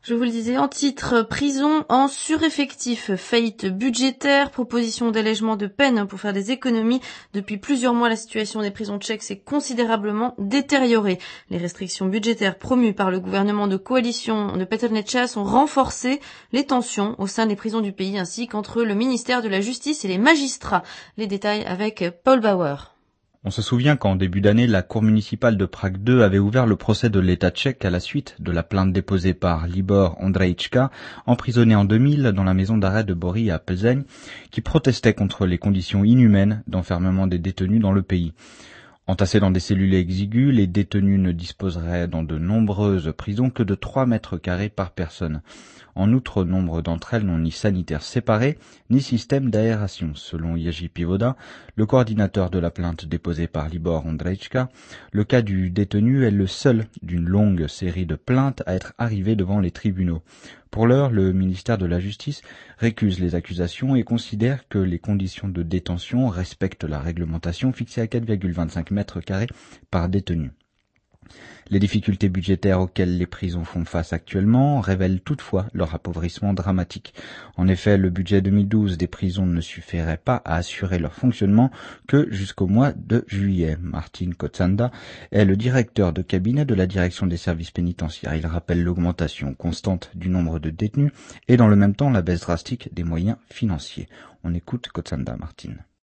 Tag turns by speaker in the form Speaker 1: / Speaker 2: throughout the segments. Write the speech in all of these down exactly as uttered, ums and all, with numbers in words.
Speaker 1: Je vous le disais en titre, prison en sureffectif, faillite budgétaire, proposition d'allègement de peine pour faire des économies. Depuis plusieurs mois, la situation des prisons tchèques s'est considérablement détériorée. Les restrictions budgétaires promues par le gouvernement de coalition de Petr Nečas ont renforcé les tensions au sein des prisons du pays ainsi qu'entre le ministère de la Justice et les magistrats. Les détails avec Paul Bauer.
Speaker 2: On se souvient qu'en début d'année, la Cour municipale de Prague deux avait ouvert le procès de l'État tchèque à la suite de la plainte déposée par Libor Ondřejčka, emprisonné en deux mille dans la maison d'arrêt de Bory à Plzeň, qui protestait contre les conditions inhumaines d'enfermement des détenus dans le pays. Entassés dans des cellules exiguës, les détenus ne disposeraient dans de nombreuses prisons que de trois mètres carrés par personne. En outre, nombre d'entre elles n'ont ni sanitaire séparé, ni système d'aération. Selon Jerzy Pivoda, le coordinateur de la plainte déposée par Libor Ondřejčka, le cas du détenu est le seul d'une longue série de plaintes à être arrivé devant les tribunaux. Pour l'heure, le ministère de la Justice récuse les accusations et considère que les conditions de détention respectent la réglementation fixée à quatre virgule vingt-cinq mètres carrés par détenu. Les difficultés budgétaires auxquelles les prisons font face actuellement révèlent toutefois leur appauvrissement dramatique. En effet, le budget deux mille douze des prisons ne suffirait pas à assurer leur fonctionnement que jusqu'au mois de juillet. Martin Kotsanda est le directeur de cabinet de la direction des services pénitentiaires. Il rappelle l'augmentation constante du nombre de détenus et dans le même temps la baisse drastique des moyens financiers. On écoute Kotsanda Martin.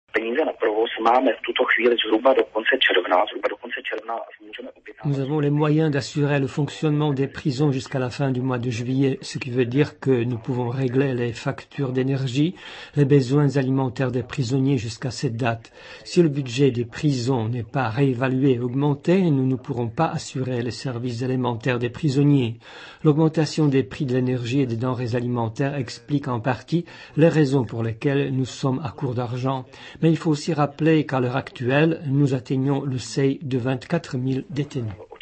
Speaker 3: Nous avons les moyens d'assurer le fonctionnement des prisons jusqu'à la fin du mois de juillet, ce qui veut dire que nous pouvons régler les factures d'énergie, les besoins alimentaires des prisonniers jusqu'à cette date. Si le budget des prisons n'est pas réévalué et augmenté, nous ne pourrons pas assurer les services élémentaires des prisonniers. L'augmentation des prix de l'énergie et des denrées alimentaires explique en partie les raisons pour lesquelles nous sommes à court d'argent. Mais il faut aussi rappeler qu'à l'heure actuelle, nous atteignons le seuil de vingt-quatre mille détenus.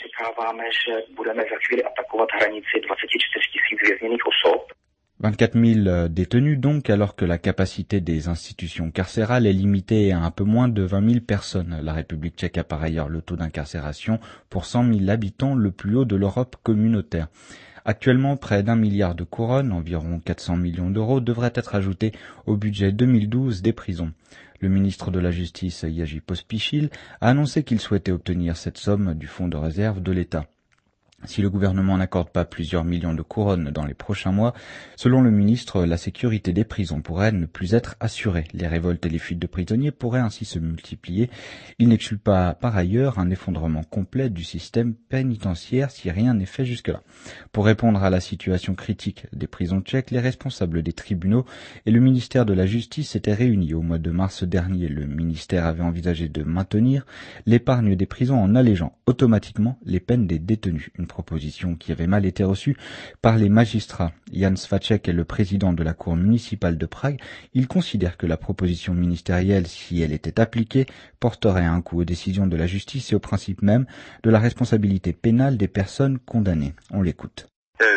Speaker 2: vingt-quatre mille détenus donc, alors que la capacité des institutions carcérales est limitée à un peu moins de vingt mille personnes. La République tchèque a par ailleurs le taux d'incarcération pour cent mille habitants le plus haut de l'Europe communautaire. Actuellement, près d'un milliard de couronnes, environ quatre cents millions d'euros, devraient être ajoutés au budget deux mille douze des prisons. Le ministre de la Justice, Jerzy Pospíšil, a annoncé qu'il souhaitait obtenir cette somme du fonds de réserve de l'État. Si le gouvernement n'accorde pas plusieurs millions de couronnes dans les prochains mois, selon le ministre, la sécurité des prisons pourrait ne plus être assurée. Les révoltes et les fuites de prisonniers pourraient ainsi se multiplier. Il n'exclut pas par ailleurs un effondrement complet du système pénitentiaire si rien n'est fait jusque-là. Pour répondre à la situation critique des prisons tchèques, les responsables des tribunaux et le ministère de la Justice s'étaient réunis au mois de mars dernier. Le ministère avait envisagé de maintenir l'épargne des prisons en allégeant automatiquement les peines des détenus. Une proposition qui avait mal été reçue par les magistrats. Jan Svaček est le président de la Cour municipale de Prague. Il considère que la proposition ministérielle, si elle était appliquée, porterait un coup aux décisions de la justice et au principe même de la responsabilité pénale des personnes condamnées. On l'écoute.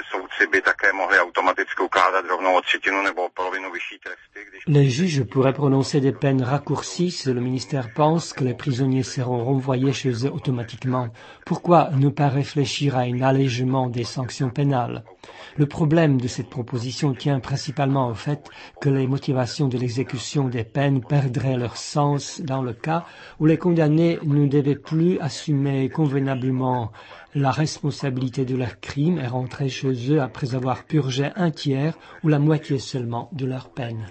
Speaker 3: Les juges pourraient prononcer des peines raccourcies si le ministère pense que les prisonniers seront renvoyés chez eux automatiquement. Pourquoi ne pas réfléchir à un allègement des sanctions pénales? Le problème de cette proposition tient principalement au fait que les motivations de l'exécution des peines perdraient leur sens dans le cas où les condamnés ne devaient plus assumer convenablement la responsabilité de leurs crimes et rentrer chez eux après avoir purgé un tiers ou la moitié seulement de leur peine.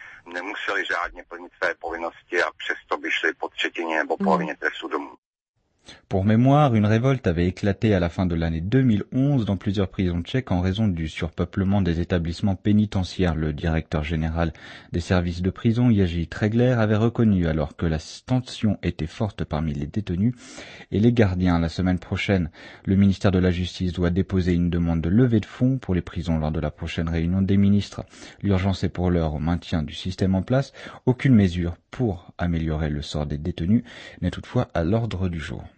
Speaker 2: Pour mémoire, une révolte avait éclaté à la fin de l'année deux mille onze dans plusieurs prisons tchèques en raison du surpeuplement des établissements pénitentiaires. Le directeur général des services de prison, Jerzy Tregler, avait reconnu alors que la tension était forte parmi les détenus et les gardiens. La semaine prochaine, le ministère de la Justice doit déposer une demande de levée de fonds pour les prisons lors de la prochaine réunion des ministres. L'urgence est pour l'heure au maintien du système en place. Aucune mesure pour améliorer le sort des détenus n'est toutefois à l'ordre du jour.